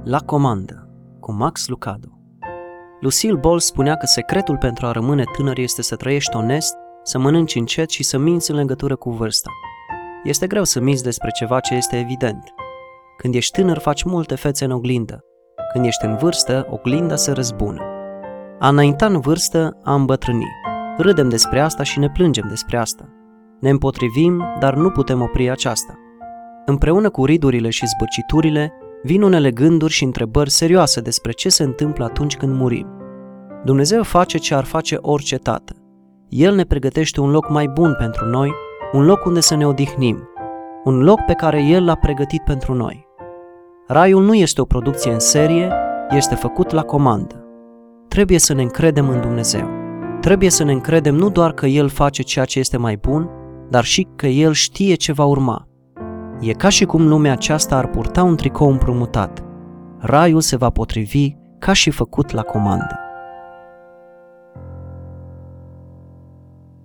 La comandă, cu Max Lucado. Lucille Ball spunea că secretul pentru a rămâne tânăr este să trăiești onest, să mănânci încet și să minți în legătură cu vârsta. Este greu să minți despre ceva ce este evident. Când ești tânăr, faci multe fețe în oglindă. Când ești în vârstă, oglinda se răzbună. A înainta în vârstă, a îmbătrâni. Râdem despre asta și ne plângem despre asta. Ne împotrivim, dar nu putem opri aceasta. Împreună cu ridurile și zbârciturile, vin unele gânduri și întrebări serioase despre ce se întâmplă atunci când murim. Dumnezeu face ce ar face orice tată. El ne pregătește un loc mai bun pentru noi, un loc unde să ne odihnim, un loc pe care El l-a pregătit pentru noi. Raiul nu este o producție în serie, este făcut la comandă. Trebuie să ne încredem în Dumnezeu. Trebuie să ne încredem nu doar că El face ceea ce este mai bun, dar și că El știe ce va urma. E ca și cum lumea aceasta ar purta un tricou împrumutat. Raiul se va potrivi ca și făcut la comandă.